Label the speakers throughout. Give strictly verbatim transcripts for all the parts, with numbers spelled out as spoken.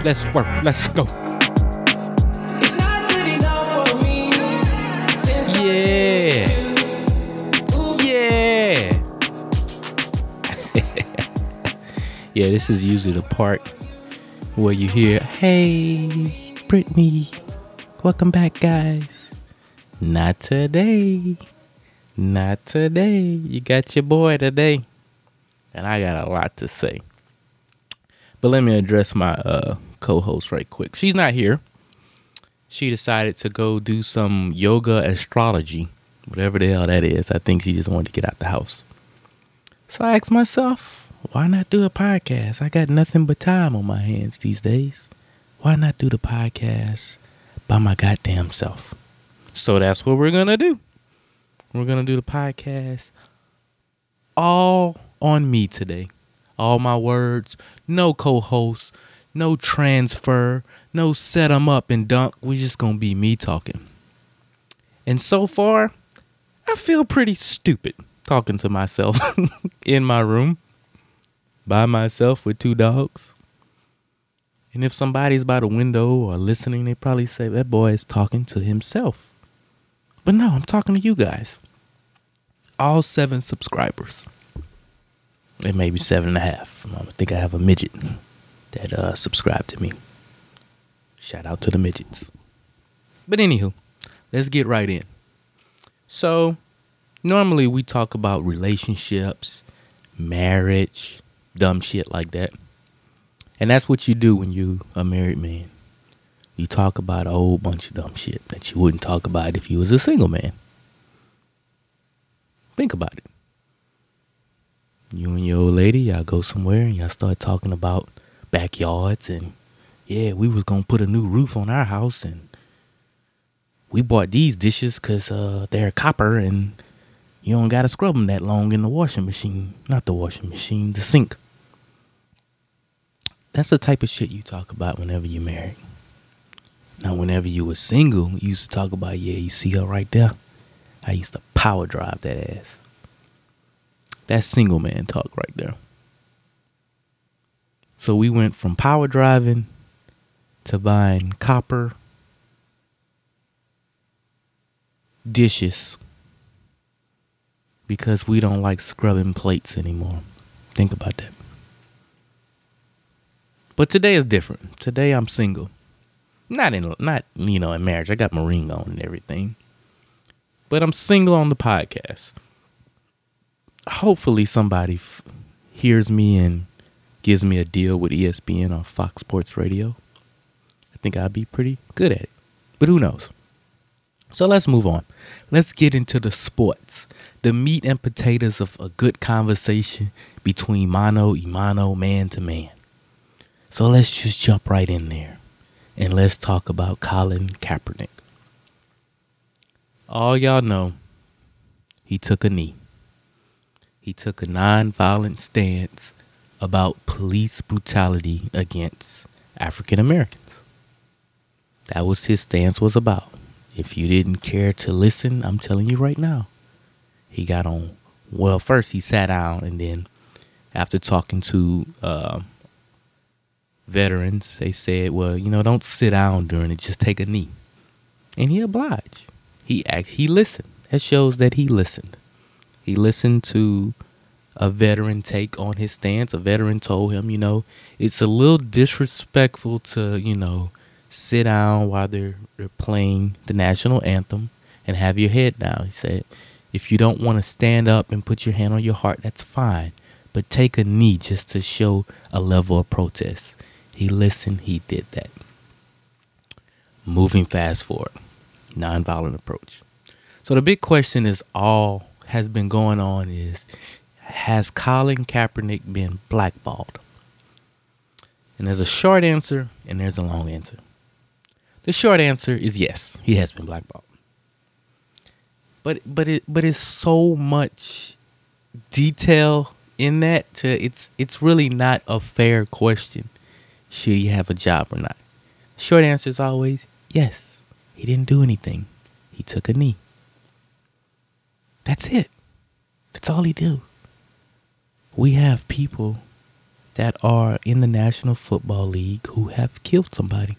Speaker 1: Let's work. Let's go.
Speaker 2: It's not good enough for me. Since
Speaker 1: Yeah. Yeah. Yeah, this is usually the part where you hear, "Hey, Brittany, welcome back, guys." Not today. Not today. You got your boy today. And I got a lot to say. But let me address my uh, co-host right quick. She's not here. She decided to go do some yoga astrology, whatever the hell that is. I think she just wanted to get out the house. So I asked myself, why not do a podcast? I got nothing but time on my hands these days. Why not do the podcast by my goddamn self? So that's what we're going to do. We're going to do the podcast all on me today. All my words, no co-host, no transfer, no set 'em up and dunk. We're just going to be me talking. And so far, I feel pretty stupid talking to myself in my room by myself with two dogs. And if somebody's by the window or listening, they probably say, that boy is talking to himself. But no, I'm talking to you guys. All seven subscribers. It may be seven and a half. I think I have a midget that uh, subscribed to me. Shout out to the midgets. But anywho, let's get right in. So, normally we talk about relationships, marriage, dumb shit like that. And that's what you do when you a married man. You talk about a whole bunch of dumb shit that you wouldn't talk about if you was a single man. Think about it. You and your old lady, y'all go somewhere and y'all start talking about backyards and, yeah, we was going to put a new roof on our house and we bought these dishes because uh, they're copper and you don't got to scrub them that long in the washing machine. Not the washing machine, the sink. That's the type of shit you talk about whenever you're married. Now, whenever you were single, you used to talk about, yeah, you see her right there? I used to power drive that ass. That's single man talk right there. So we went from power driving to buying copper dishes because we don't like scrubbing plates anymore. Think about that. But today is different. Today I'm single. Not in, not, you know, in marriage. I got my ring on and everything. But I'm single on the podcast. Hopefully somebody f- hears me and gives me a deal with E S P N or Fox Sports Radio. I think I'd be pretty good at it. But who knows? So let's move on. Let's get into the sports. The meat and potatoes of a good conversation between mano y mano, man to man. So let's just jump right in there. And let's talk about Colin Kaepernick. All y'all know, he took a knee. He took a non-violent stance about police brutality against African Americans. That was his stance was about. If you didn't care to listen, I'm telling you right now. He got on, well, first he sat down and then after talking to uh, veterans, they said, well, you know, don't sit down during it, just take a knee. And he obliged. He act, he listened. That shows that he listened. He listened to a veteran take on his stance. A veteran told him, you know, it's a little disrespectful to, you know, sit down while they're, they're playing the national anthem and have your head down. He said, if you don't want to stand up and put your hand on your heart, that's fine. But take a knee just to show a level of protest. He listened. He did that. Moving fast forward. Nonviolent approach. So the big question is all has been going on is, has Colin Kaepernick been blackballed? And there's a short answer and there's a long answer. The short answer is yes, he has been blackballed. But but it but it's so much detail in that to it's it's really not a fair question. Should he have a job or not? Short answer is always yes. He didn't do anything. He took a knee. That's it. That's all he did. We have people that are in the National Football League who have killed somebody.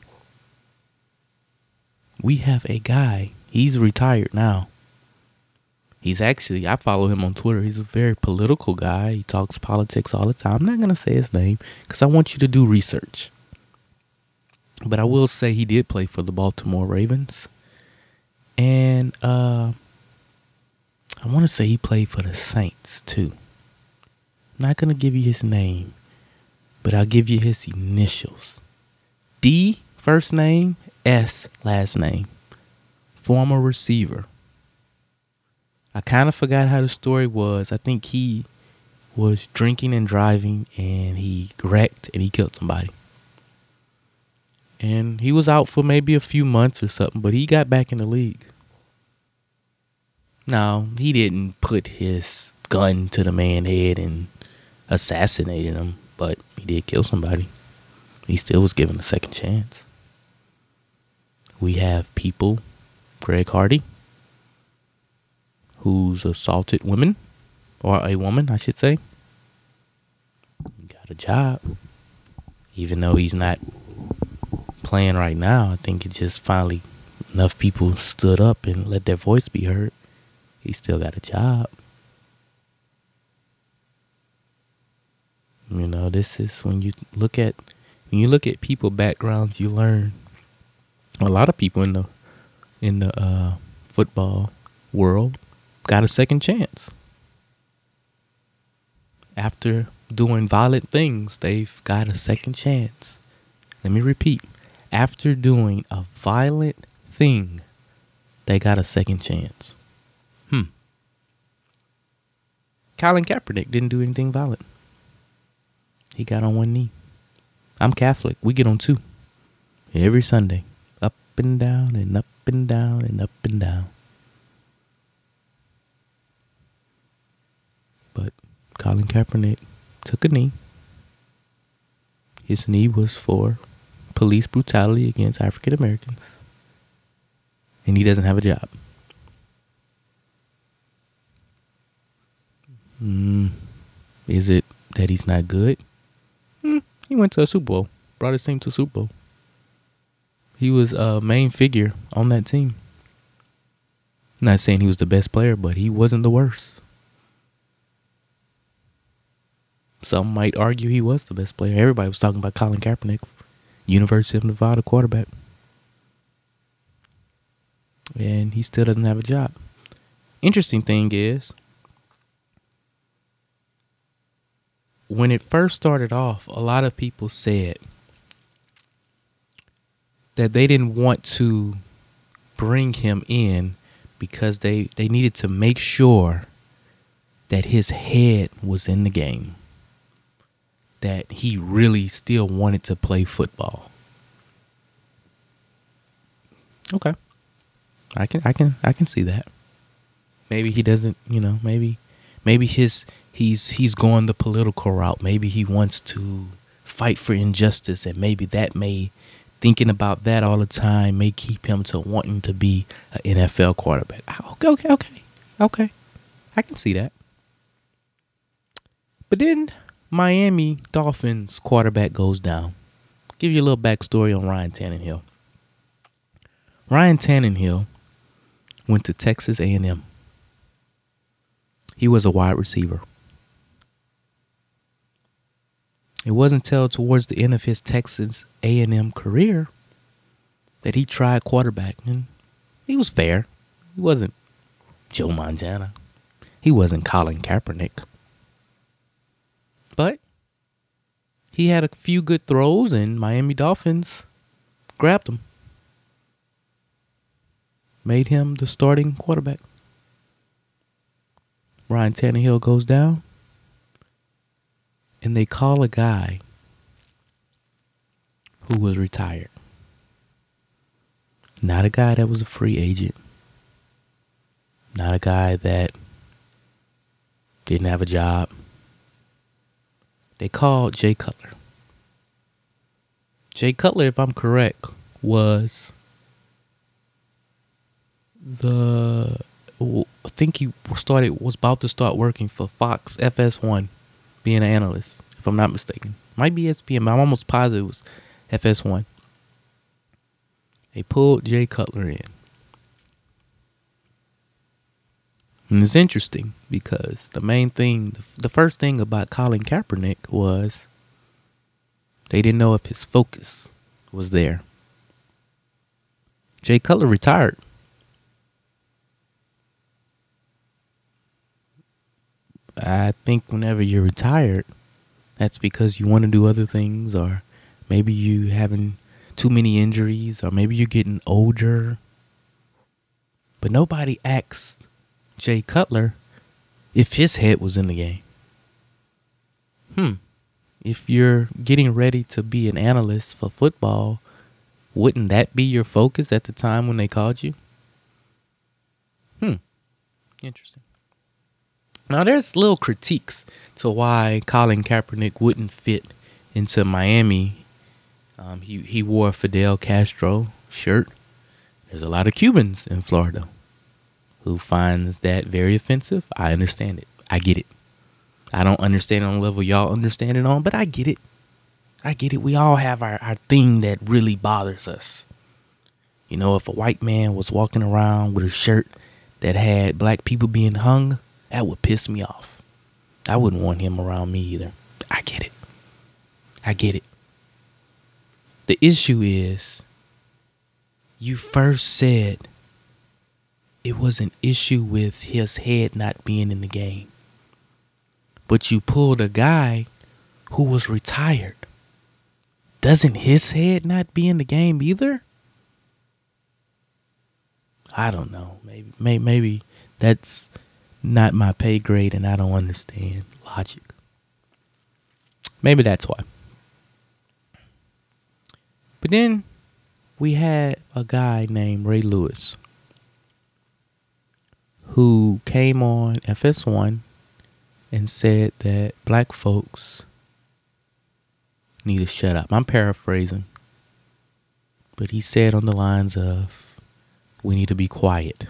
Speaker 1: We have a guy, he's retired now. He's actually, I follow him on Twitter. He's a very political guy. He talks politics all the time. I'm not going to say his name because I want you to do research. But I will say he did play for the Baltimore Ravens. And uh, I want to say he played for the Saints too. I'm not going to give you his name, but I'll give you his initials. D, first name, S, last name. Former receiver. I kind of forgot how the story was. I think he was drinking and driving and he wrecked and he killed somebody. And he was out for maybe a few months or something, but he got back in the league. Now, he didn't put his gun to the man's head and assassinated him, but he did kill somebody. He still was given a second chance. We have people, Greg Hardy, who's assaulted women, or a woman, I should say. Got a job. Even though he's not playing right now, I think it just finally enough people stood up and let their voice be heard. He still got a job. You know, this is when you look at when you look at people backgrounds, you learn a lot of people in the in the uh, football world got a second chance. After doing violent things, they've got a second chance. Let me repeat. After doing a violent thing, they got a second chance. Hmm. Colin Kaepernick didn't do anything violent. He got on one knee. I'm Catholic. We get on two. Every Sunday. Up and down and up and down and up and down. But Colin Kaepernick took a knee. His knee was for police brutality against African Americans. And he doesn't have a job. Mm, is it that he's not good? Mm, he went to a Super Bowl. Brought his team to a Super Bowl. He was a main figure on that team. Not saying he was the best player, but he wasn't the worst. Some might argue he was the best player. Everybody was talking about Colin Kaepernick, University of Nevada quarterback. And he still doesn't have a job. Interesting thing is, when it first started off, a lot of people said that they didn't want to bring him in because they, they needed to make sure that his head was in the game. That he really still wanted to play football. Okay. I can I can I can see that. Maybe he doesn't, you know, maybe maybe his he's he's going the political route. Maybe he wants to fight for injustice, and maybe that may thinking about that all the time may keep him to wanting to be an N F L quarterback. Okay, okay, okay. Okay. I can see that. But then Miami Dolphins quarterback goes down. Give you a little backstory on Ryan Tannehill. Ryan Tannehill went to Texas A and M. He was a wide receiver. It wasn't until towards the end of his Texas A and M career that he tried quarterback, and he was fair. He wasn't Joe Montana. He wasn't Colin Kaepernick. But he had a few good throws, and Miami Dolphins grabbed him. Made him the starting quarterback. Ryan Tannehill goes down, and they call a guy who was retired. Not a guy that was a free agent. Not a guy that didn't have a job. They called Jay Cutler. Jay Cutler, if I'm correct, was the I think he started was about to start working for Fox F S one, being an analyst, if I'm not mistaken. Might be E S P N, but I'm almost positive it was F S one. They pulled Jay Cutler in. And it's interesting because the main thing, the first thing about Colin Kaepernick was they didn't know if his focus was there. Jay Cutler retired. I think whenever you're retired, that's because you want to do other things, or maybe you having too many injuries, or maybe you're getting older. But nobody asks Jay Cutler if his head was in the game. Hmm. If you're getting ready to be an analyst for football, wouldn't that be your focus at the time when they called you? Hmm. Interesting. Now, there's little critiques to why Colin Kaepernick wouldn't fit into Miami. Um, he, he wore a Fidel Castro shirt. There's a lot of Cubans in Florida who finds that very offensive. I understand it. I get it. I don't understand it on the level y'all understand it on, but I get it. I get it. We all have our, our thing that really bothers us. You know, if a white man was walking around with a shirt that had black people being hung, that would piss me off. I wouldn't want him around me either. I get it. I get it. The issue is, you first said it was an issue with his head not being in the game. But you pulled a guy who was retired. Doesn't his head not be in the game either? I don't know. Maybe, maybe, maybe that's not my pay grade and I don't understand logic. Maybe that's why. But then we had a guy named Ray Lewis who came on F S one and said that black folks need to shut up. I'm paraphrasing, but he said on the lines of, we need to be quiet.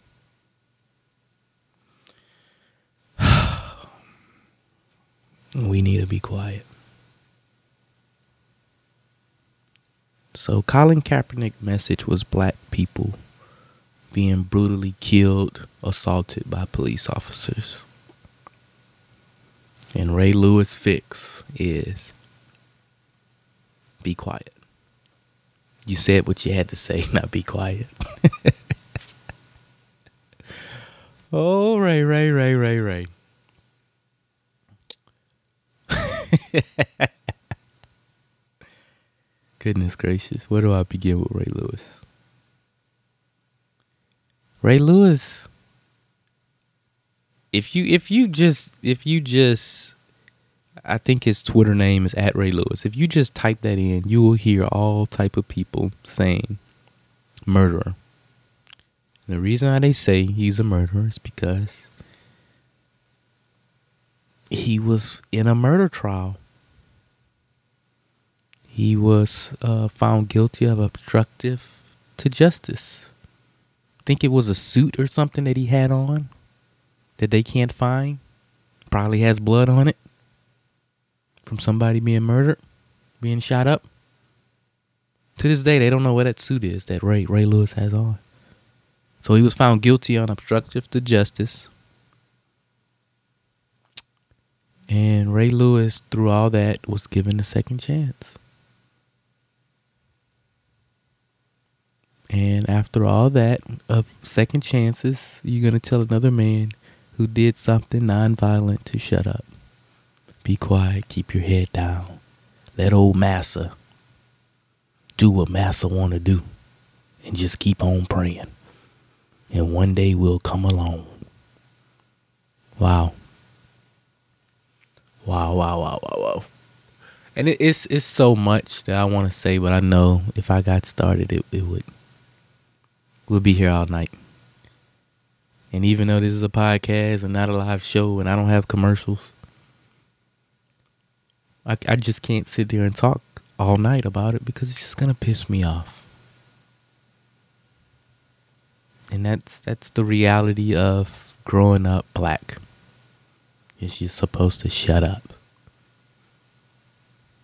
Speaker 1: We need to be quiet. So Colin Kaepernick's message was black people being brutally killed, assaulted by police officers. And Ray Lewis' fix is be quiet. You said what you had to say, now be quiet. Oh, Ray, Ray, Ray, Ray, Ray. Goodness gracious, where do I begin with Ray Lewis? Ray Lewis, if you if you just if you just I think his Twitter name is at Ray Lewis. If you just type that in, you will hear all type of people saying murderer. And the reason why they say he's a murderer is because he was in a murder trial. He was uh, found guilty of obstructive to justice. I think it was a suit or something that he had on that they can't find. Probably has blood on it from somebody being murdered, being shot up. To this day, they don't know what that suit is that Ray Ray Lewis has on. So he was found guilty on obstructive to justice. And Ray Lewis, through all that, was given a second chance. And after all that of second chances, you're going to tell another man who did something nonviolent to shut up. Be quiet, keep your head down. Let old Massa do what Massa want to do. And just keep on praying. And one day we'll come along. Wow. Wow, wow, wow, wow, wow. And it, it's it's so much that I want to say, but I know if I got started, it, it would. We'll be here all night. And even though this is a podcast and not a live show and I don't have commercials, I, I just can't sit there and talk all night about it because it's just going to piss me off. And that's that's the reality of growing up black. Is you're supposed to shut up.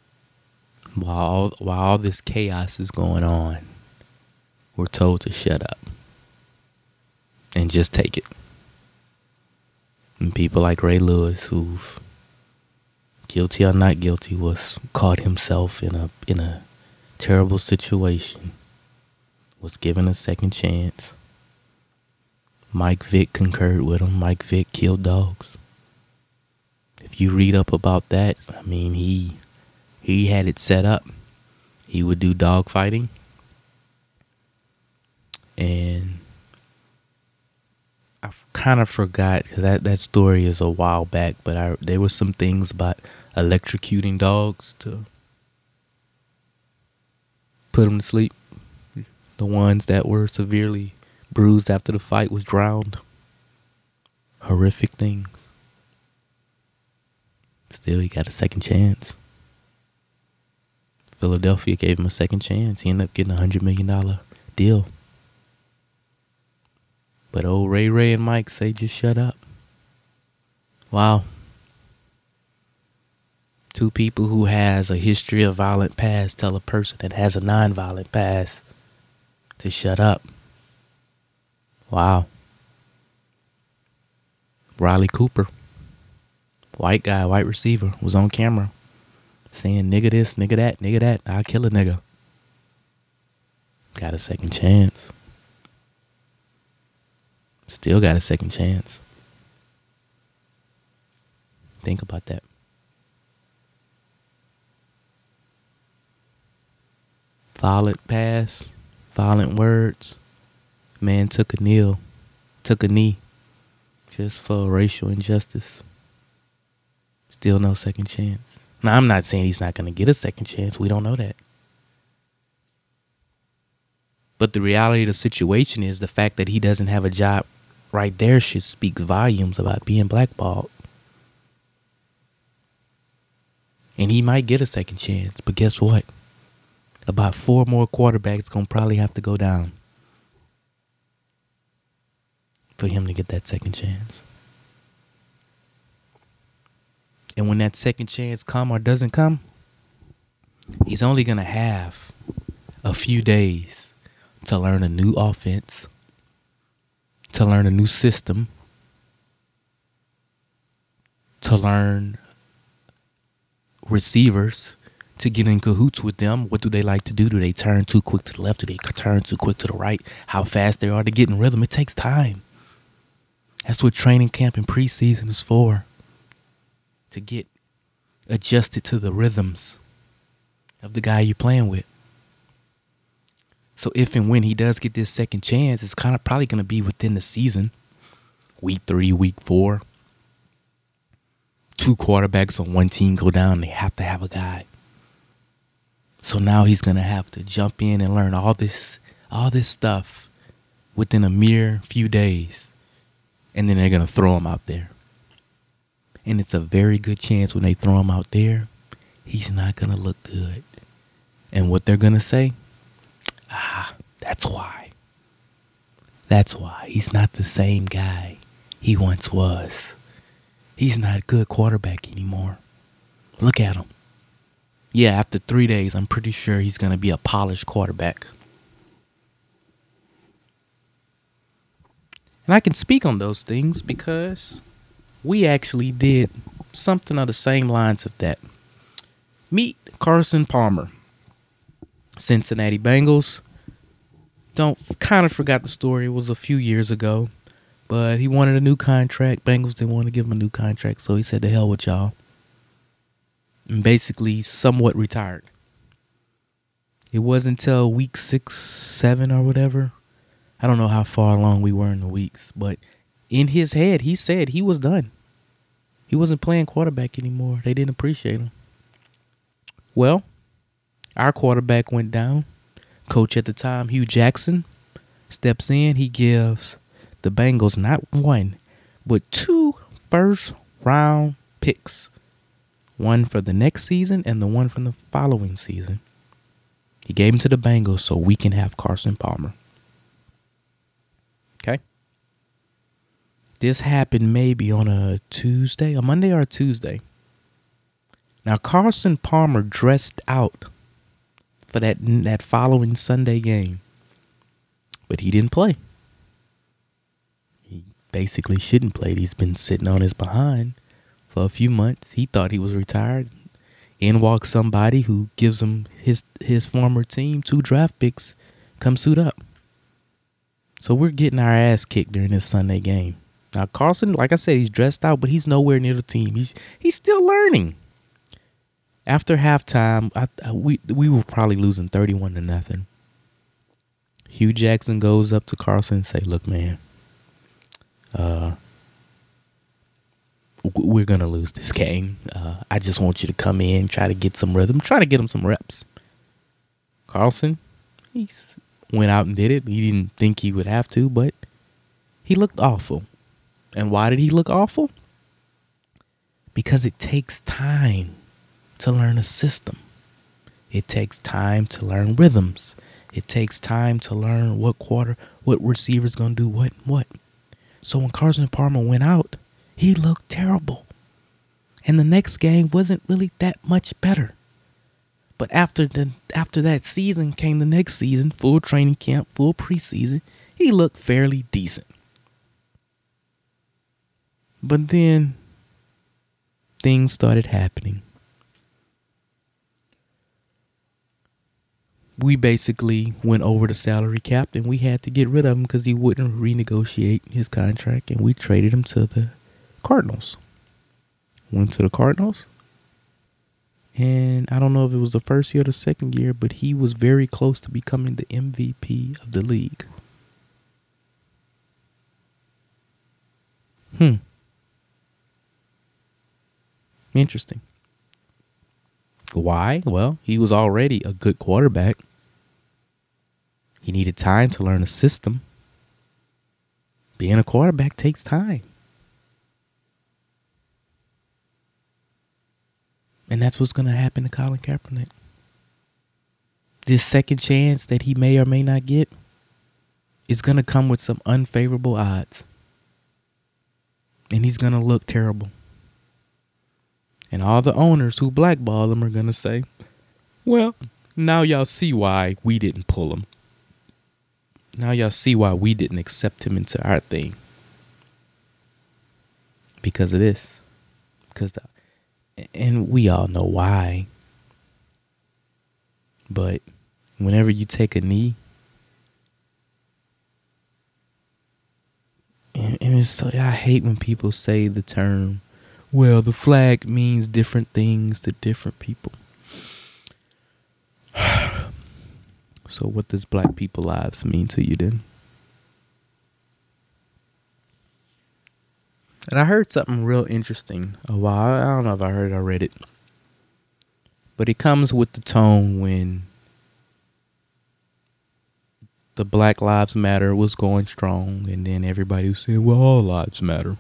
Speaker 1: while all, while all this chaos is going on, we're told to shut up and just take it. And people like Ray Lewis, who've guilty or not guilty, was caught himself in a in a terrible situation, was given a second chance. Mike Vick concurred with him. Mike Vick killed dogs. If you read up about that, I mean, he he had it set up. He would do dog fighting. And I kind of forgot, because that, that story is a while back, but I, there were some things about electrocuting dogs to put them to sleep. The ones that were severely bruised after the fight was drowned. Horrific things. Still, he got a second chance. Philadelphia gave him a second chance. He ended up getting a one hundred million dollars deal. But old Ray Ray and Mike say just shut up. Wow. Two people who has a history of violent past tell a person that has a non-violent past to shut up. Wow. Riley Cooper, white guy, white receiver, was on camera saying nigga this, nigga that, nigga that, I'll kill a nigga. Got a second chance. Still got a second chance. Think about that. Violent past, violent words. Man took a knee, took a knee just for racial injustice. Still no second chance. Now, I'm not saying he's not going to get a second chance. We don't know that. But the reality of the situation is the fact that he doesn't have a job right there should speak volumes about being blackballed. And he might get a second chance. But guess what? About four more quarterbacks going to probably have to go down for him to get that second chance. And when that second chance come or doesn't come, he's only going to have a few days to learn a new offense, to learn a new system, to learn receivers, to get in cahoots with them. What do they like to do? Do they turn too quick to the left? Do they turn too quick to the right? How fast they are to get in rhythm? It takes time. That's what training camp and preseason is for. To get adjusted to the rhythms of the guy you're playing with. So if and when he does get this second chance, it's kind of probably going to be within the season. Week three, week four. Two quarterbacks on one team go down. They have to have a guy. So now he's going to have to jump in and learn all this, all this stuff within a mere few days. And then they're going to throw him out there. And it's a very good chance when they throw him out there, he's not going to look good. And what they're going to say, ah, that's why. That's why. He's not the same guy he once was. He's not a good quarterback anymore. Look at him. Yeah, after three days, I'm pretty sure he's going to be a polished quarterback. And I can speak on those things because we actually did something of the same lines of that. Meet Carson Palmer, Cincinnati Bengals. Don't kind of forgot the story. It was a few years ago, but he wanted a new contract. Bengals didn't want to give him a new contract, so he said, "To hell with y'all," and basically somewhat retired. It wasn't until week six, seven, or whatever. I don't know how far along we were in the weeks, but in his head, he said he was done. He wasn't playing quarterback anymore. They didn't appreciate him. Well, our quarterback went down. Coach at the time, Hugh Jackson, steps in. He gives the Bengals not one, but two first-round picks. One for the next season and the one from the following season. He gave them to the Bengals so we can have Carson Palmer. Okay? This happened maybe on a Tuesday, a Monday or a Tuesday. Now, Carson Palmer dressed out for that that following Sunday game. But he didn't play. He basically shouldn't play. He's been sitting on his behind for a few months. He thought he was retired. In walks somebody who gives him his his former team two draft picks. Come suit up. So we're getting our ass kicked during this Sunday game. Now Carlson, like I said, he's dressed out, but he's nowhere near the team. He's he's still learning. After halftime, I, I, we we were probably losing thirty-one to nothing. Hugh Jackson goes up to Carlson and say, "Look, man, uh, we're gonna lose this game. Uh, I just want you to come in, try to get some rhythm, try to get him some reps." Carlson, he went out and did it. He didn't think he would have to, but he looked awful. And why did he look awful? Because it takes time to learn a system. It takes time to learn rhythms. It takes time to learn what quarter, what receiver's gonna do what, what. So when Carson Palmer went out, he looked terrible. And the next game wasn't really that much better. But after the after that season came the next season, full training camp, full preseason, he looked fairly decent. But then things started happening. We basically went over the salary cap and we had to get rid of him because he wouldn't renegotiate his contract, and we traded him to the Cardinals. Went to the Cardinals. And I don't know if it was the first year or the second year, but he was very close to becoming the M V P of the league. Hmm. Interesting. Why? Well, he was already a good quarterback. He needed time to learn a system. Being a quarterback takes time. And that's what's going to happen to Colin Kaepernick. This second chance that he may or may not get is going to come with some unfavorable odds. And he's going to look terrible. And all the owners who blackball him are going to say, well, now y'all see why we didn't pull him. Now y'all see why we didn't accept him into our thing. Because of this. Because the, and we all know why. But whenever you take a knee, and, and it's so, I hate when people say the term, well, the flag means different things to different people. So what does black people lives mean to you then? And I heard something real interesting a while. I don't know if I heard it or read it. But it comes with the tone when the Black Lives Matter was going strong, and then everybody was saying, well, all lives matter.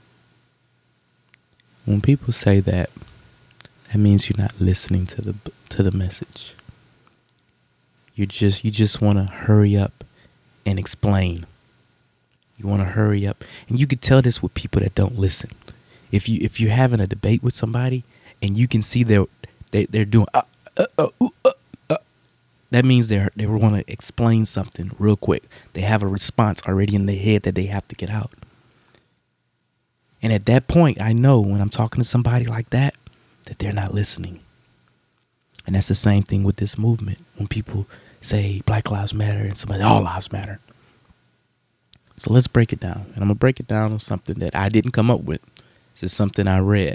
Speaker 1: When people say that, that means you're not listening to the to the message. You just you just want to hurry up and explain. You want to hurry up, and you can tell this with people that don't listen. If you if you're having a debate with somebody and you can see they're they, they're doing uh, uh, uh, uh, uh, that means they're they want to explain something real quick. They have a response already in their head that they have to get out. And at that point, I know when I'm talking to somebody like that, that they're not listening. And that's the same thing with this movement. When people say Black Lives Matter and somebody, all lives matter. So let's break it down. And I'm going to break it down on something that I didn't come up with. It's just something I read.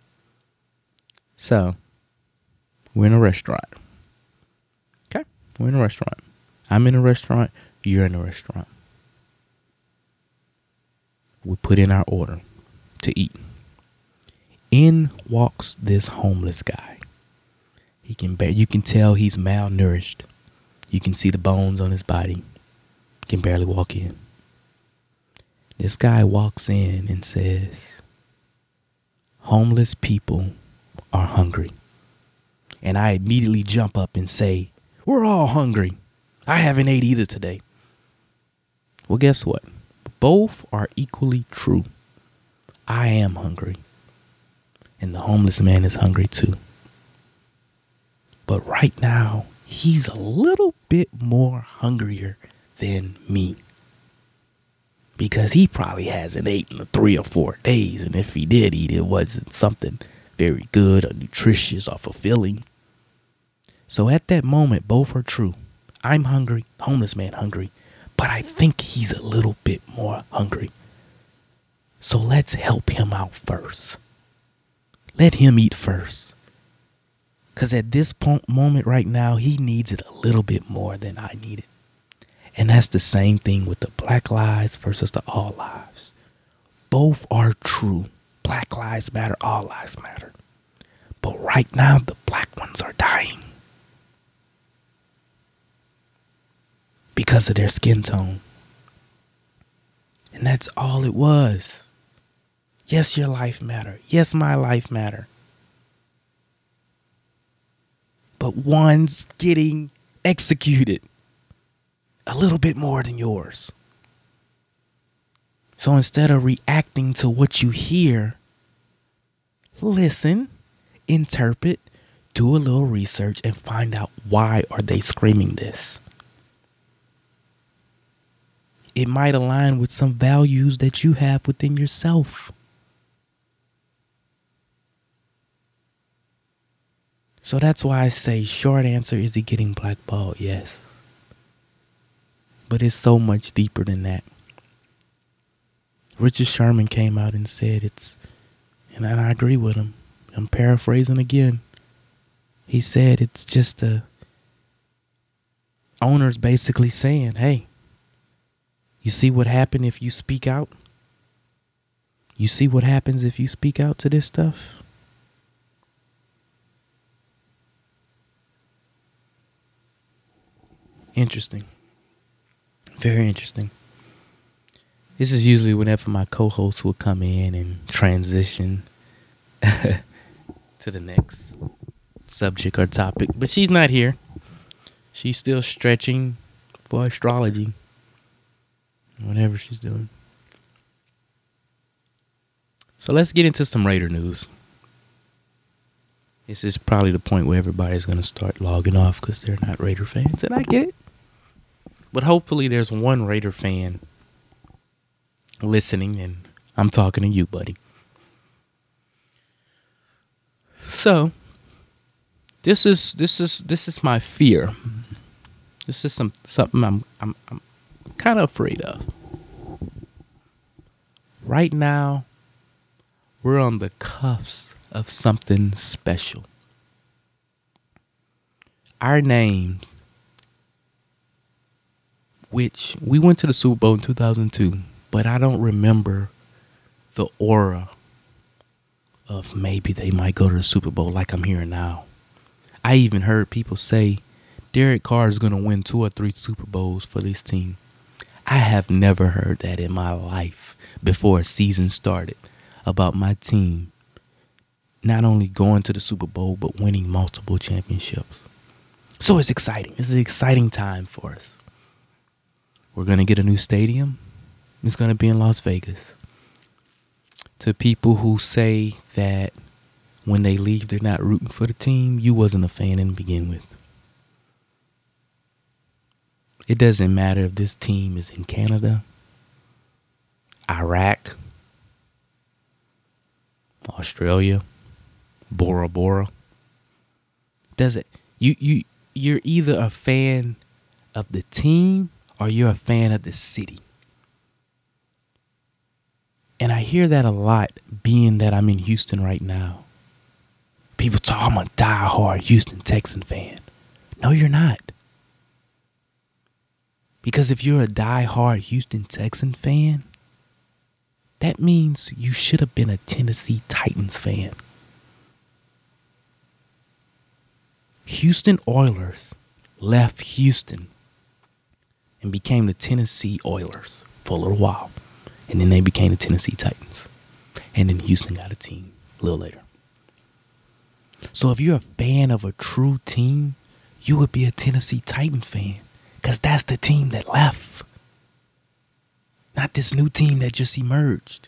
Speaker 1: So, we're in a restaurant. Okay? We're in a restaurant. I'm in a restaurant. You're in a restaurant. We put in our order to eat. In walks this homeless guy. He can bear, you can tell he's malnourished. You can see the bones on his body. He can barely walk in. This guy walks in and says, homeless people are hungry. And I immediately jump up and say, we're all hungry. I haven't ate either today. Well, guess what? Both are equally true. I am hungry. And the homeless man is hungry too. But right now, he's a little bit more hungrier than me. Because he probably hasn't eaten in three or four days. And if he did eat, it wasn't something very good or nutritious or fulfilling. So at that moment, both are true. I'm hungry, homeless man hungry, but I think he's a little bit more hungry. So let's help him out first. Let him eat first. Because at this po- moment right now, he needs it a little bit more than I need it. And that's the same thing with the Black Lives versus the All Lives. Both are true. Black lives matter, all lives matter. But right now, the black ones are dying. Because of their skin tone. And that's all it was. Yes, your life matter. Yes, my life matter. But one's getting executed a little bit more than yours. So instead of reacting to what you hear, listen, interpret, do a little research, and find out why are they screaming this. It might align with some values that you have within yourself. So that's why I say short answer, is he getting blackballed? Yes. But it's so much deeper than that. Richard Sherman came out and said it's, and I agree with him. I'm paraphrasing again. He said it's just the owners basically saying, hey, you see what happened if you speak out? You see what happens if you speak out to this stuff? Interesting. Very interesting. This is usually whenever my co-host will come in and transition to the next subject or topic. But she's not here. She's still stretching for astrology. Whatever she's doing. So let's get into some Raider news. This is probably the point where everybody's going to start logging off because they're not Raider fans. And I get it. But hopefully there's one Raider fan listening, and I'm talking to you, buddy. So, this is this is this is my fear. This is some something I'm I'm I'm kind of afraid of. Right now, we're on the cusp of something special. Our names, which we went to the Super Bowl in two thousand two, but I don't remember the aura of maybe they might go to the Super Bowl like I'm hearing now. I even heard people say Derek Carr is going to win two or three Super Bowls for this team. I have never heard that in my life before a season started about my team not only going to the Super Bowl, but winning multiple championships. So it's exciting. It's an exciting time for us. We're going to get a new stadium. It's going to be in Las Vegas. To people who say that when they leave, they're not rooting for the team, you wasn't a fan to begin with. It doesn't matter if this team is in Canada, Iraq, Australia, Bora Bora. Does it? You you you're either a fan of the team or you're a fan of the city. And I hear that a lot, being that I'm in Houston right now. People talk, I'm a diehard Houston Texan fan. No, you're not. Because if you're a diehard Houston Texan fan, that means you should have been a Tennessee Titans fan. Houston Oilers left Houston and became the Tennessee Oilers for a little while. And then they became the Tennessee Titans. And then Houston got a team a little later. So if you're a fan of a true team, you would be a Tennessee Titan fan. Because that's the team that left. Not this new team that just emerged.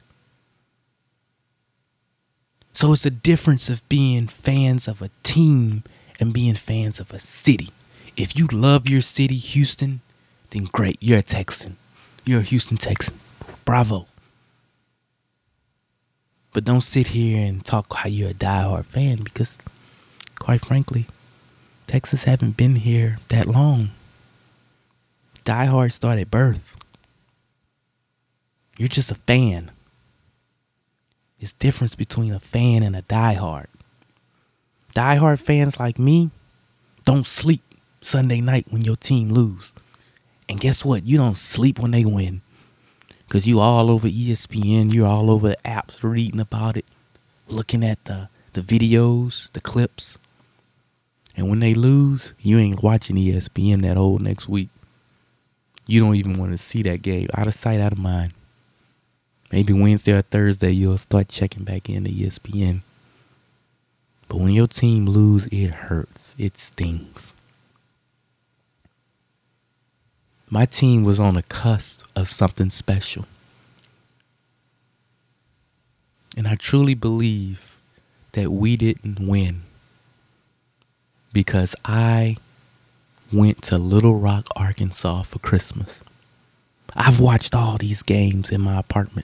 Speaker 1: So it's a difference of being fans of a team and being fans of a city. If you love your city, Houston, then great. You're a Texan. You're a Houston Texan. Bravo. But don't sit here and talk how you're a diehard fan because, quite frankly, Texas haven't been here that long. Diehard started at birth. You're just a fan. There's difference between a fan and a diehard. Diehard fans like me don't sleep Sunday night when your team lose. And guess what? You don't sleep when they win. Because you all over E S P N. You're all over the apps reading about it. Looking at the, the videos, the clips. And when they lose, you ain't watching E S P N that whole next week. You don't even want to see that game. Out of sight, out of mind. Maybe Wednesday or Thursday, you'll start checking back into E S P N. But when your team lose, it hurts. It stings. My team was on the cusp of something special. And I truly believe that we didn't win because I went to Little Rock, Arkansas for Christmas. I've watched all these games in my apartment.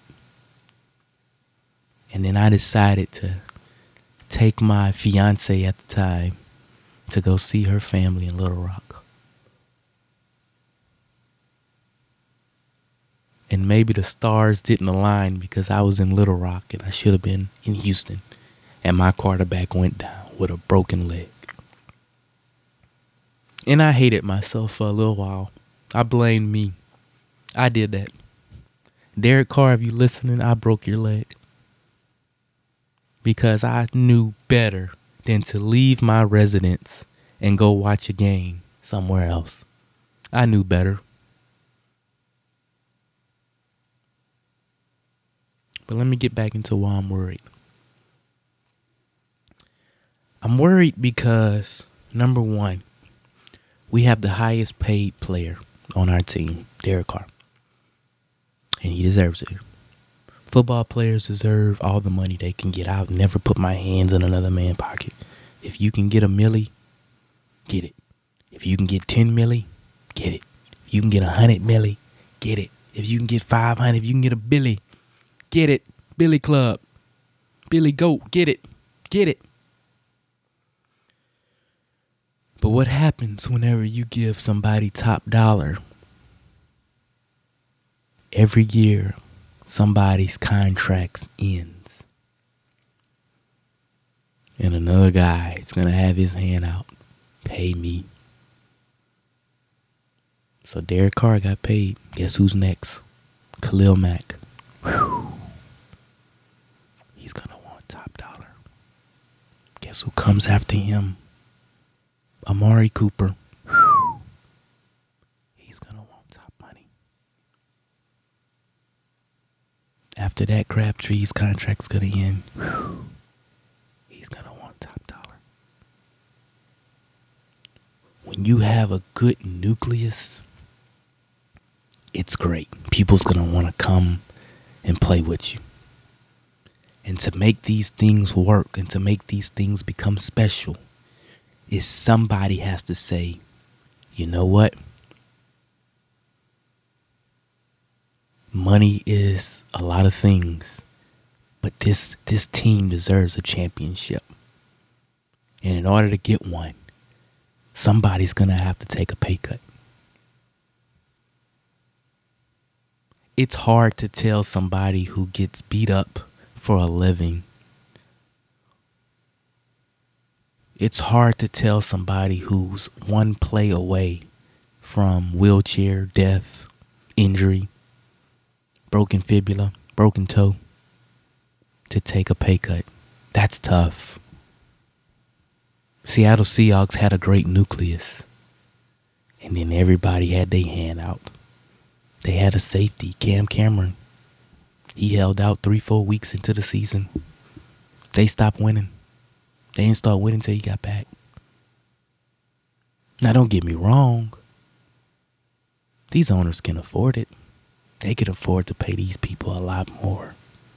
Speaker 1: And then I decided to take my fiance at the time to go see her family in Little Rock. And maybe the stars didn't align because I was in Little Rock and I should have been in Houston. And my quarterback went down with a broken leg. And I hated myself for a little while. I blamed me. I did that. Derek Carr, if you listening, I broke your leg. Because I knew better than to leave my residence and go watch a game somewhere else. I knew better. But let me get back into why I'm worried. I'm worried because, number one, we have the highest paid player on our team, Derek Carr. And he deserves it. Football players deserve all the money they can get. I'll never put my hands in another man's pocket. If you can get a milli, get it. If you can get ten milli, get it. If you can get a hundred milli, get it. If you can get five hundred, if you can get a Billy, get it. Billy Club. Billy Goat, get it. Get it. But what happens whenever you give somebody top dollar? Every year, somebody's contract ends. And another guy is going to have his hand out. Pay me. So Derek Carr got paid. Guess who's next? Khalil Mack. Whew. He's going to want top dollar. Guess who comes after him? Amari Cooper. Whew. He's going to want top money. After that, Crabtree's contract's going to end. Whew. He's going to want top dollar. When you have a good nucleus, it's great. People's going to want to come and play with you. And to make these things work and to make these things become special is somebody has to say, you know what? Money is a lot of things, but this this team deserves a championship. And in order to get one, somebody's going to have to take a pay cut. It's hard to tell somebody who gets beat up for a living. It's hard to tell somebody who's one play away from wheelchair, death, injury, broken fibula, broken toe, to take a pay cut. That's tough. Seattle Seahawks had a great nucleus. And then everybody had their hand out. They had a safety, Cam Cameron. He held out three, four weeks into the season. They stopped winning. They didn't start winning until he got back. Now, don't get me wrong. These owners can afford it. They can afford to pay these people a lot more.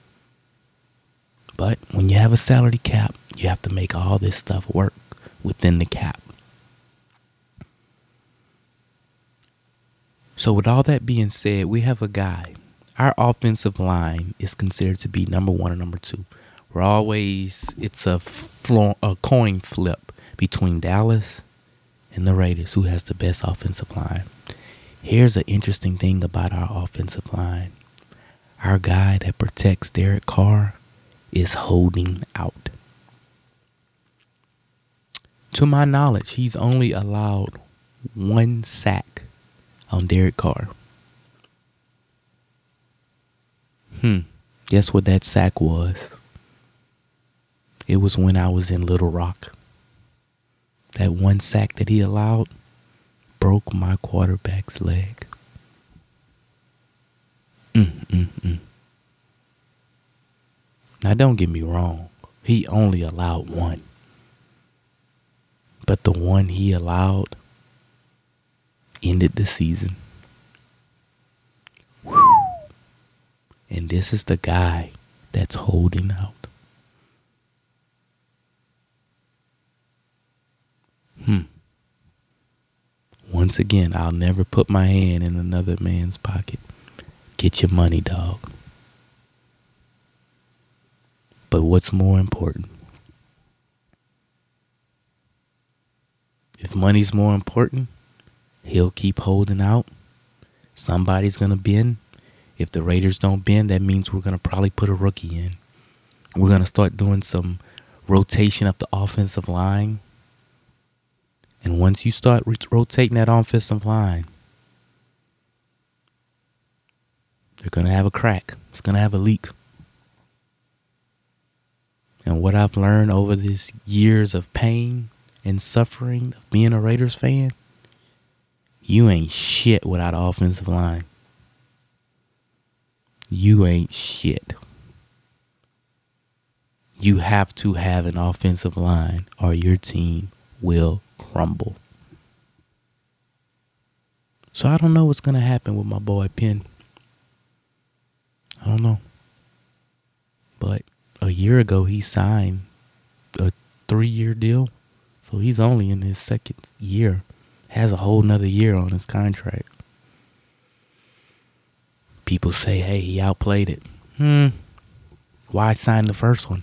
Speaker 1: But when you have a salary cap, you have to make all this stuff work within the cap. So with all that being said, we have a guy. Our offensive line is considered to be number one or number two. We're always, it's a, flo- a coin flip between Dallas and the Raiders, who has the best offensive line. Here's an interesting thing about our offensive line. Our guy that protects Derek Carr is holding out. To my knowledge, he's only allowed one sack on Derek Carr. Hmm. Guess what that sack was? It was when I was in Little Rock. That one sack that he allowed broke my quarterback's leg. Mm, mm, mm. Now, don't get me wrong. He only allowed one. But the one he allowed ended the season. Whew. And this is the guy that's holding out. Hmm. Once again, I'll never put my hand in another man's pocket. Get your money, dog. But what's more important? If money's more important, he'll keep holding out. Somebody's going to bend. If the Raiders don't bend, that means we're going to probably put a rookie in. We're going to start doing some rotation of the offensive line. And once you start re- rotating that offensive line, they're going to have a crack. It's going to have a leak. And what I've learned over these years of pain and suffering of being a Raiders fan, you ain't shit without an offensive line. You ain't shit. You have to have an offensive line or your team will crumble. So I don't know what's going to happen with my boy Penn. I don't know. But a year ago he signed a three-year deal. So he's only in his second year. Has a whole nother year on his contract. People say, hey, he outplayed it. Hmm. Why sign the first one?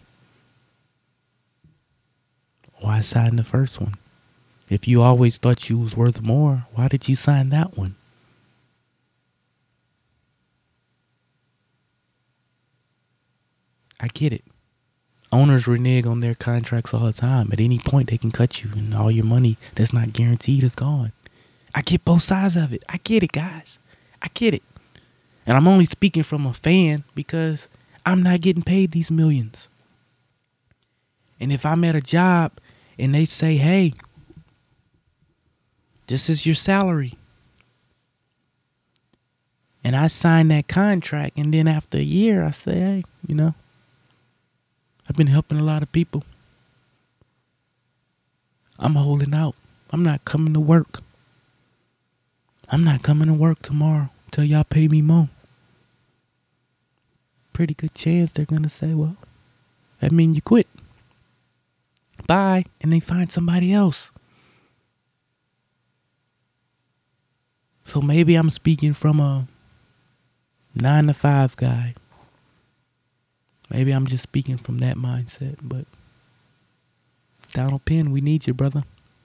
Speaker 1: Why sign the first one? If you always thought you was worth more, why did you sign that one? I get it. Owners renege on their contracts all the time. At any point, they can cut you, and all your money that's not guaranteed is gone. I get both sides of it. I get it, guys. I get it. And I'm only speaking from a fan because I'm not getting paid these millions. And if I'm at a job and they say, hey, this is your salary, and I sign that contract, and then after a year I say, hey, you know, I've been helping a lot of people. I'm holding out. I'm not coming to work. I'm not coming to work tomorrow until y'all pay me more. Pretty good chance they're going to say, well, that means you quit. Bye. And they find somebody else. So maybe I'm speaking from a nine to five guy. Maybe I'm just speaking from that mindset, but Donald Penn, we need you, brother.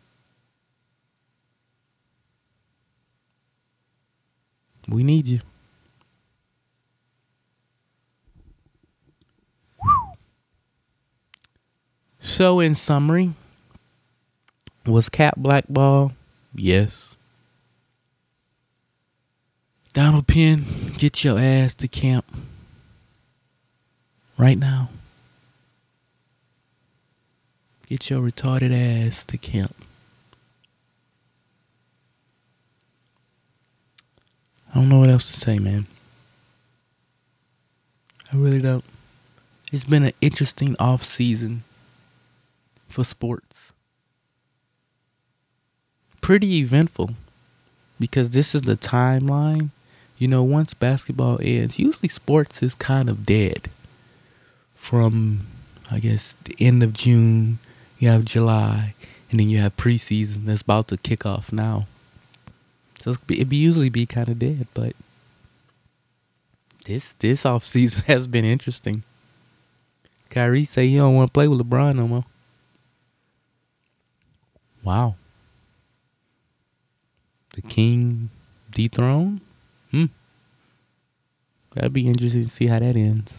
Speaker 1: We need you. So in summary, was Cap blackball? Yes. Donald Penn, get your ass to camp right now. Get your retarded ass to camp. I don't know what else to say, man. I really don't. It's been an interesting off season for sports. Pretty eventful because this is the timeline. You know, once basketball ends, usually sports is kind of dead. From, I guess, the end of June, you have July, and then you have preseason that's about to kick off now. So it'd, be, it'd be usually be kind of dead, but this this off season has been interesting. Kyrie say he don't want to play with LeBron no more. Wow. The king dethroned? Hmm. That'd be interesting to see how that ends.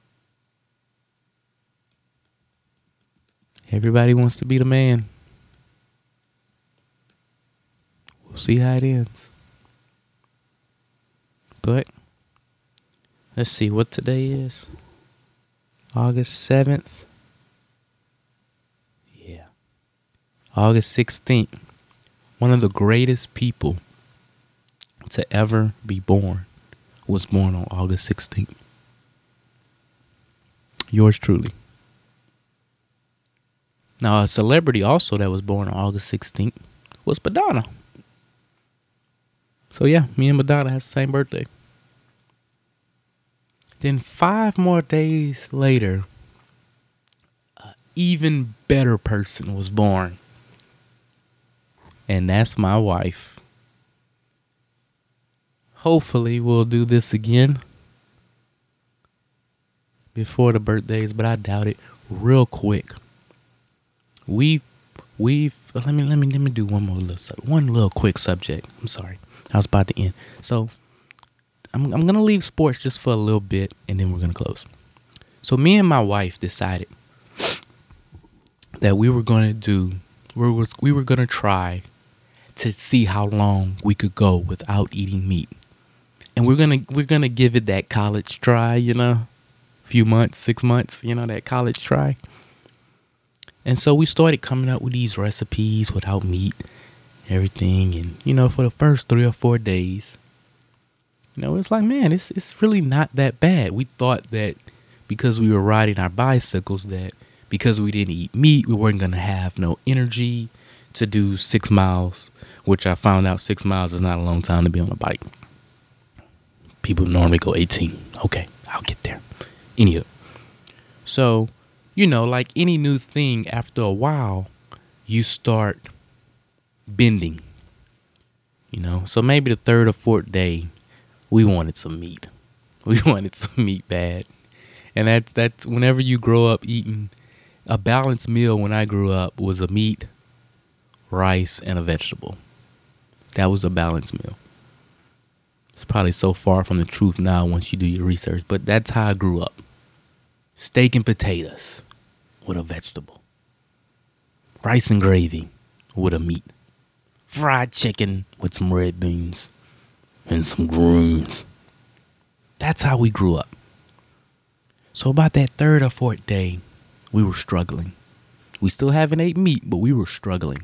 Speaker 1: Everybody wants to be the man. We'll see how it ends. But let's see what today is. August seventh. Yeah. August sixteenth. One of the greatest people to ever be born was born on August sixteenth. Yours truly. Now, a celebrity also that was born on August sixteenth was Madonna. So yeah, me and Madonna has the same birthday. Then five more days later, an even better person was born. And that's my wife. Hopefully we'll do this again before the birthdays, but I doubt it. Real quick. We've we've let me let me let me do one more little sub, one little quick subject. I'm sorry. I was about to end. So I'm I'm gonna leave sports just for a little bit and then we're gonna close. So me and my wife decided that we were gonna do we were we were gonna try to see how long we could go without eating meat. And we're gonna we're gonna give it that college try, you know, few months, six months, you know, that college try. And so we started coming up with these recipes without meat, everything, and you know, for the first three or four days, you know, it's like, man, it's it's really not that bad. We thought that because we were riding our bicycles, that because we didn't eat meat, we weren't gonna have no energy to do six miles, which I found out six miles is not a long time to be on a bike. People normally go eighteen. Okay, I'll get there. Anywho, so, you know, like any new thing, after a while, you start bending. You know, so maybe the third or fourth day, we wanted some meat. We wanted some meat bad. And that's, that's whenever you grow up eating a balanced meal. When I grew up was a meat, rice, and a vegetable. That was a balanced meal. It's probably so far from the truth now once you do your research, but that's how I grew up. Steak and potatoes with a vegetable. Rice and gravy with a meat. Fried chicken with some red beans and some greens. That's how we grew up. So about that third or fourth day, we were struggling. We still haven't ate meat, but we were struggling.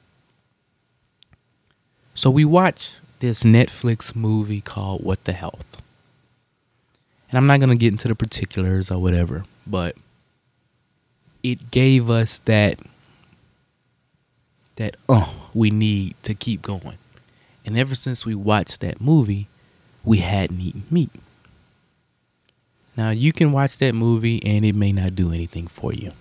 Speaker 1: So we watched this Netflix movie called What the Health. And I'm not going to get into the particulars or whatever, but it gave us that, that, oh, we need to keep going. And ever since we watched that movie, we hadn't eaten meat. Now, you can watch that movie and it may not do anything for you.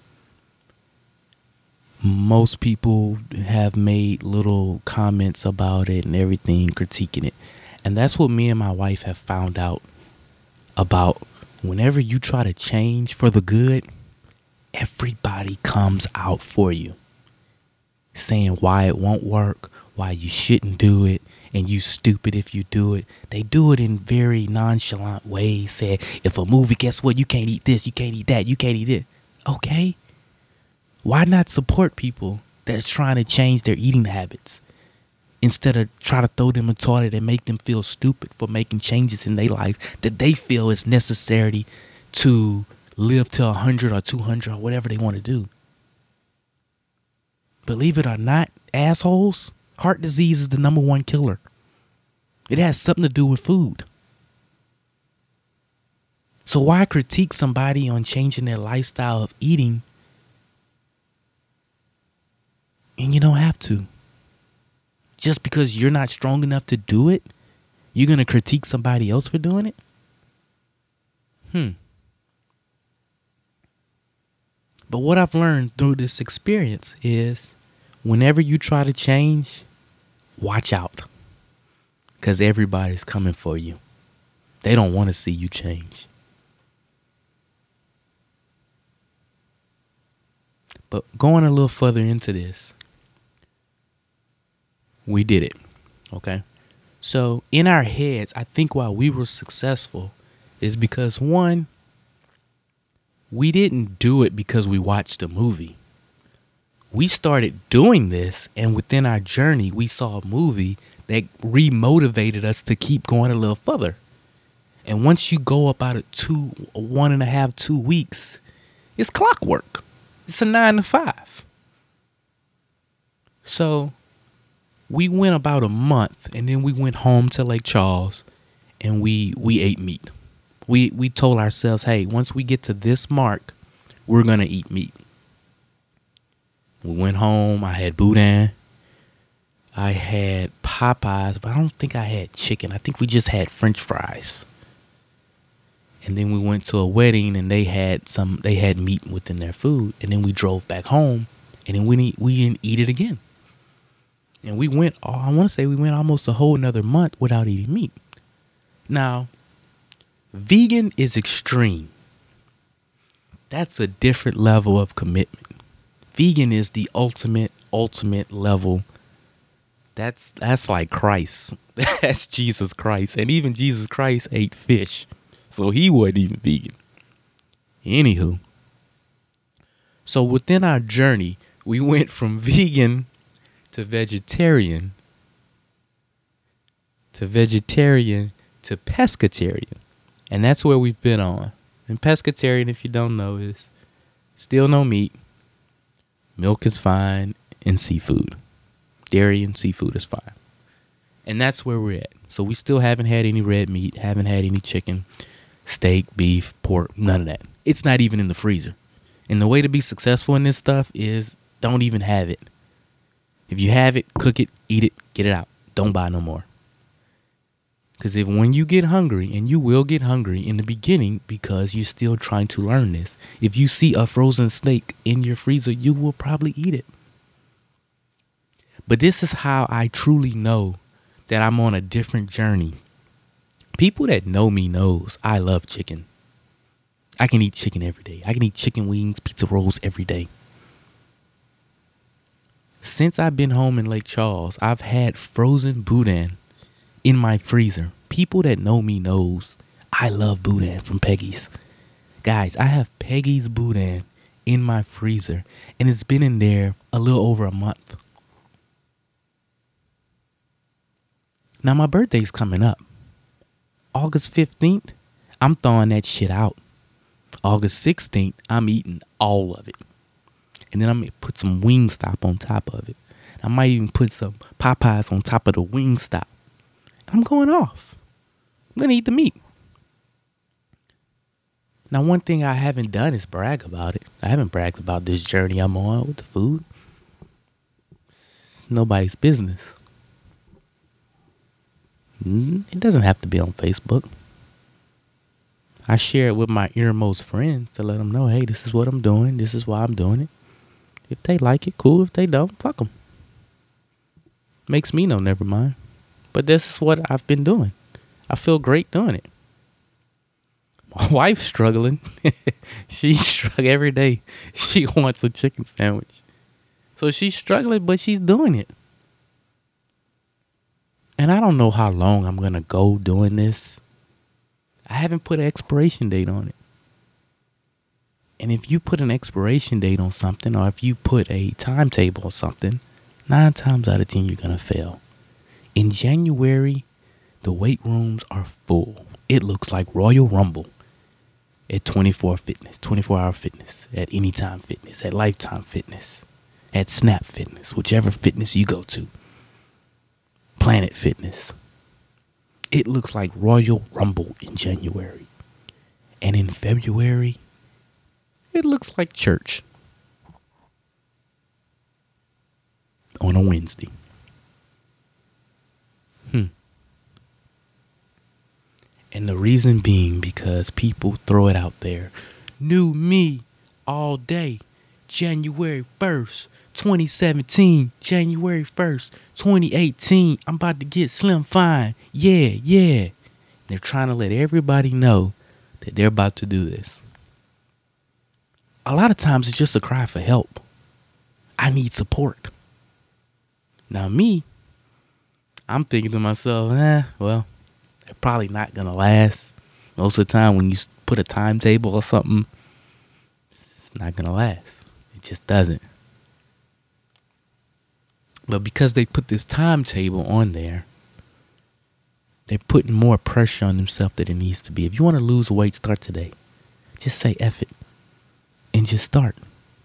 Speaker 1: Most people have made little comments about it and everything, critiquing it. And that's what me and my wife have found out about. Whenever you try to change for the good, everybody comes out for you, saying why it won't work, why you shouldn't do it, and you stupid if you do it. They do it in very nonchalant ways. Say, if a movie, guess what? You can't eat this, you can't eat that, you can't eat it. Okay. Why not support people that's trying to change their eating habits instead of try to throw them a toilet and make them feel stupid for making changes in their life that they feel is necessary to live to one hundred or two hundred or whatever they want to do? Believe it or not, assholes, heart disease is the number one killer. It has something to do with food. So why critique somebody on changing their lifestyle of eating and you don't have to? Just because you're not strong enough to do it, you're going to critique somebody else for doing it? Hmm. But what I've learned through this experience is whenever you try to change, watch out. because everybody's coming for you. They don't want to see you change. But going a little further into this, we did it. Okay. So in our heads, I think why we were successful is because, one, we didn't do it because we watched a movie. We started doing this, and within our journey, we saw a movie that remotivated us to keep going a little further. And once you go about it two, one and a half, two weeks, it's clockwork. It's a nine to five. So we went about a month, and then we went home to Lake Charles, and we we ate meat. We we told ourselves, hey, once we get to this mark, we're gonna eat meat. We went home. I had boudin. I had Popeyes, but I don't think I had chicken. I think we just had French fries. And then we went to a wedding, and they had some. They had meat within their food. And then we drove back home, and then we we didn't eat it again. And we went. Oh, I want to say we went almost a whole another month without eating meat. Now, vegan is extreme. That's a different level of commitment. Vegan is the ultimate, ultimate level. That's that's like Christ. That's Jesus Christ. And even Jesus Christ ate fish. So he wasn't even vegan. Anywho. So within our journey, we went from vegan to vegetarian to vegetarian to pescatarian. And that's where we've been on. And pescatarian, if you don't know, is still no meat. Milk is fine, and seafood. Dairy and seafood is fine. And that's where we're at. So we still haven't had any red meat, haven't had any chicken, steak, beef, pork, none of that. It's not even in the freezer. And the way to be successful in this stuff is don't even have it. If you have it, cook it, eat it, get it out. Don't buy no more. Because if when you get hungry, and you will get hungry in the beginning because you're still trying to learn this, if you see a frozen steak in your freezer, you will probably eat it. But this is how I truly know that I'm on a different journey. People that know me knows I love chicken. I can eat chicken every day. I can eat chicken wings, pizza rolls every day. Since I've been home in Lake Charles, I've had frozen boudin in my freezer. People that know me knows I love boudin from Peggy's. Guys, I have Peggy's boudin in my freezer, and it's been in there a little over a month. Now my birthday's coming up. August fifteenth, I'm throwing that shit out. August sixteenth, I'm eating all of it. And then I'm going to put some Wingstop on top of it. I might even put some Popeyes on top of the Wingstop. I'm going off. I'm going to eat the meat. Now, one thing I haven't done is brag about it. I haven't bragged about this journey I'm on with the food. It's nobody's business. It doesn't have to be on Facebook. I share it with my innermost friends to let them know, hey, this is what I'm doing. This is why I'm doing it. If they like it, cool. If they don't, fuck them. Makes me know, never mind. But this is what I've been doing. I feel great doing it. My wife's struggling. She's struggling every day. She wants a chicken sandwich. So she's struggling, but she's doing it. And I don't know how long I'm going to go doing this. I haven't put an expiration date on it. And if you put an expiration date on something, or if you put a timetable on something, nine times out of ten, you're going to fail. In January, the weight rooms are full. It looks like Royal Rumble at twenty-four Fitness, twenty-four hour Fitness, at Anytime Fitness, at Lifetime Fitness, at Snap Fitness, whichever fitness you go to. Planet Fitness. It looks like Royal Rumble in January. And in February, it looks like church on a Wednesday. Hmm. And the reason being because people throw it out there. New me all day. January first, twenty seventeen, January first, twenty eighteen, I'm about to get Slim Fine. Yeah, yeah. They're trying to let everybody know that they're about to do this. A lot of times it's just a cry for help. I need support. Now me, I'm thinking to myself, eh, well, they're probably not going to last. Most of the time when you put a timetable or something, it's not going to last. It just doesn't. But because they put this timetable on there, they're putting more pressure on themselves than it needs to be. If you want to lose weight, start today. Just say F it and just start.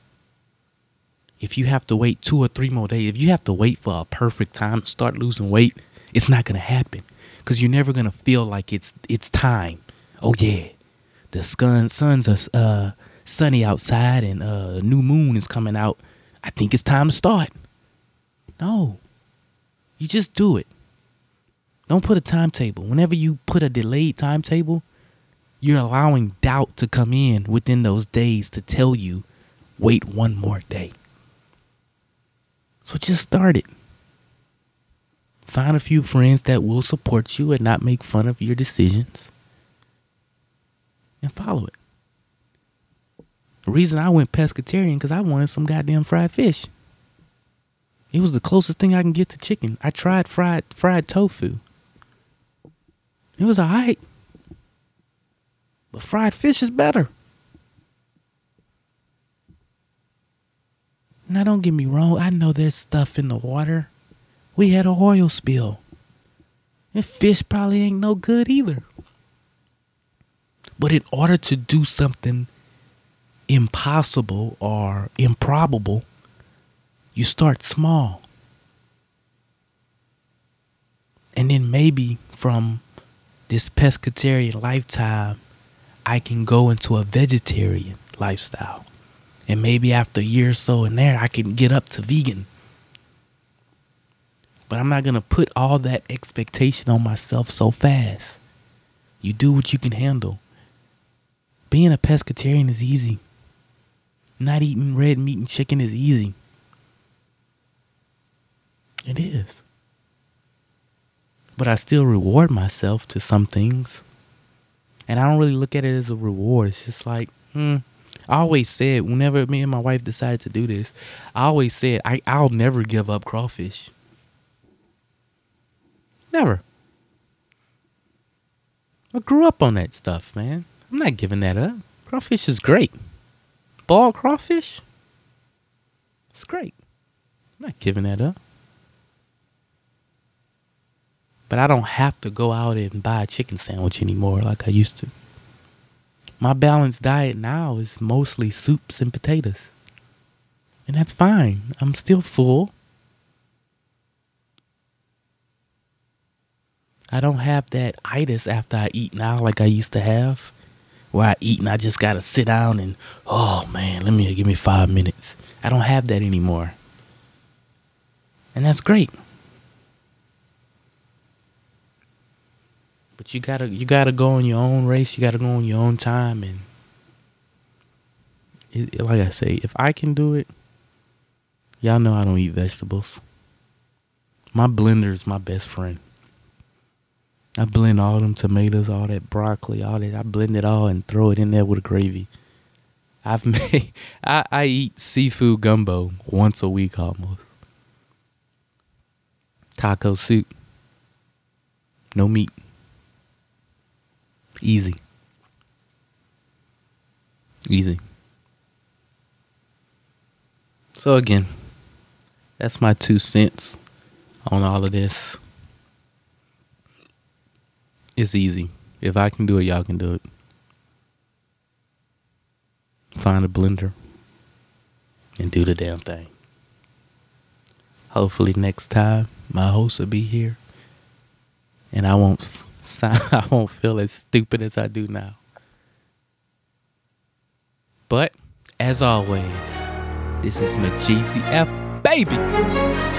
Speaker 1: If you have to wait two or three more days, if you have to wait for a perfect time to start losing weight, it's not going to happen because you're never going to feel like it's it's time. Oh, yeah, the sun, sun's uh, sunny outside and uh, new moon is coming out. I think it's time to start. No, you just do it. Don't put a timetable. Whenever you put a delayed timetable, you're allowing doubt to come in within those days to tell you, wait one more day. So just start it. Find a few friends that will support you and not make fun of your decisions. And follow it. The reason I went pescatarian because I wanted some goddamn fried fish. It was the closest thing I can get to chicken. I tried fried fried tofu. It was alright. But fried fish is better. Now don't get me wrong. I know there's stuff in the water. We had an oil spill. And fish probably ain't no good either. But in order to do something impossible or improbable, you start small. And then maybe from this pescatarian lifetime, I can go into a vegetarian lifestyle. And maybe after a year or so in there, I can get up to vegan. But I'm not going to put all that expectation on myself so fast. You do what you can handle. Being a pescatarian is easy. Not eating red meat and chicken is easy. It is. But I still reward myself to some things. And I don't really look at it as a reward. It's just like, hmm. I always said, whenever me and my wife decided to do this, I always said, I, I'll never give up crawfish. Never. I grew up on that stuff, man. I'm not giving that up. Crawfish is great. Ball crawfish? It's great. I'm not giving that up. But I don't have to go out and buy a chicken sandwich anymore like I used to. My balanced diet now is mostly soups and potatoes. And that's fine. I'm still full. I don't have that itis after I eat now like I used to have. Where I eat and I just gotta sit down and, oh man, let me give me five minutes. I don't have that anymore. And that's great. But you gotta you gotta go on your own race. You gotta go on your own time. And it, it, like I say, if I can do it, y'all know I don't eat vegetables. My blender is my best friend. I blend all them tomatoes, all that broccoli, all that. I blend it all and throw it in there with a gravy. I've made I, I eat seafood gumbo once a week almost. Taco soup. No meat. Easy. Easy. So again, that's my two cents on all of this. It's easy. If I can do it, y'all can do it. Find a blender and do the damn thing. Hopefully next time my host will be here and I won't sound, I won't feel as stupid as I do now. But as always, this is McGeezy F, baby.